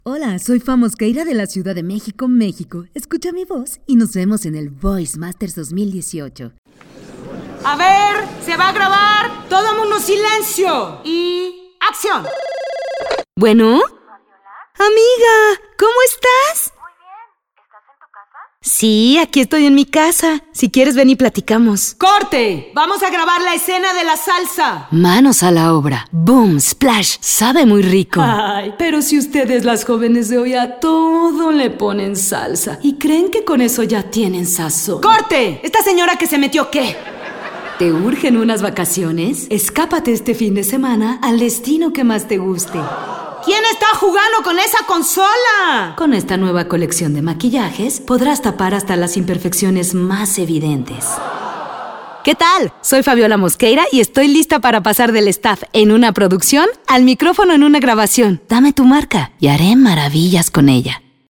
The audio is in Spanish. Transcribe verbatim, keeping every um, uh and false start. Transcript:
Hola, soy Fa Mosqueira de la Ciudad de México, México. Escucha mi voz y nos vemos en el Voice Masters dos mil dieciocho. A ver, se va a grabar. Todo mundo silencio. Y acción. Bueno. Amiga, ¿cómo estás? Muy bien. ¿Estás en tu casa? Sí, aquí estoy en mi casa. Si quieres, ven y platicamos. ¡Corte! Vamos a grabar la escena de la salsa. Manos a la obra. Boom, splash. Sabe muy rico. Ay, pero si ustedes las jóvenes de hoy a todo le ponen salsa y creen que con eso ya tienen sazón. ¡Corte! ¿Esta señora que se metió qué? ¿Te urgen unas vacaciones? Escápate este fin de semana al destino que más te guste. ¿Quién está jugando con esa consola? Con esta nueva colección de maquillajes podrás tapar hasta las imperfecciones más evidentes. ¿Qué tal? Soy Fabiola Mosqueira y estoy lista para pasar del staff en una producción al micrófono en una grabación. Dame tu marca y haré maravillas con ella.